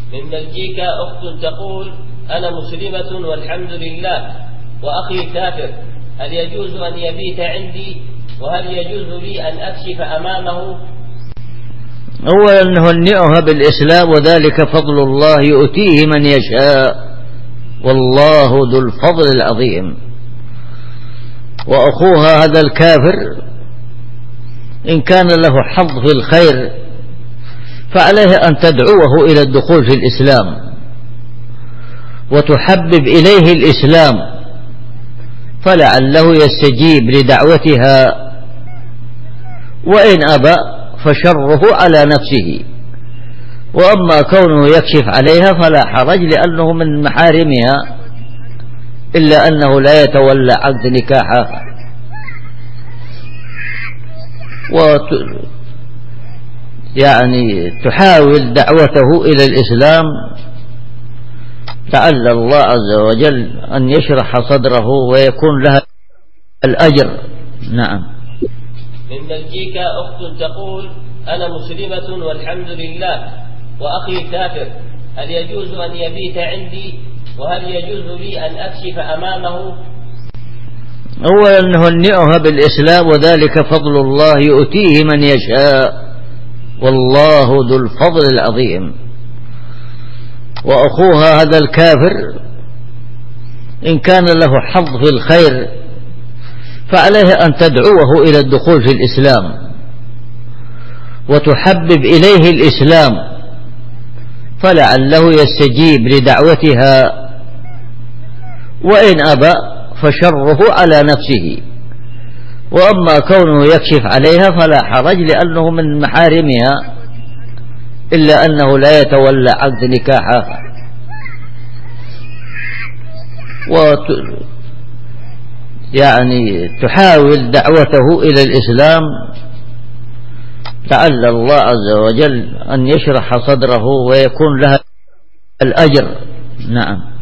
من بلجيكا أخت تقول: أنا مسلمة والحمد لله، وأخي كافر، هل يجوز أن يبيت عندي؟ وهل يجوز لي أن أكشف أمامه؟ أولا نهنئها بالإسلام، وذلك فضل الله يؤتيه من يشاء، والله ذو الفضل العظيم. وأخوها هذا الكافر إن كان له حظ في الخير فعليه أن تدعوه إلى الدخول في الإسلام وتحبب إليه الإسلام، فلعله يستجيب لدعوتها، وإن أبى فشره على نفسه. وأما كونه يكشف عليها فلا حرج، لأنه من محارمها، إلا أنه لا يتولى عقد نكاحها. يعني تحاول دعوته إلى الإسلام، لعل الله عز وجل أن يشرح صدره ويكون لها الأجر. نعم. من بلجيكا أخت تقول: أنا مسلمة والحمد لله، وأخي كافر، هل يجوز أن يبيت عندي؟ وهل يجوز لي أن أكشف أمامه؟ أولا نهنئها بالإسلام، وذلك فضل الله يؤتيه من يشاء، والله ذو الفضل العظيم. وأخوها هذا الكافر إن كان له حظ في الخير فعليه أن تدعوه إلى الدخول في الإسلام وتحبب إليه الإسلام، فلعله يستجيب لدعوتها، وإن أبى فشره على نفسه. وأما كونه يكشف عليها فلا حرج، لأنه من محارمها، إلا أنه لا يتولى عقد نكاحها. يعني تحاول دعوته إلى الإسلام، لعل الله عز وجل أن يشرح صدره ويكون لها الأجر. نعم.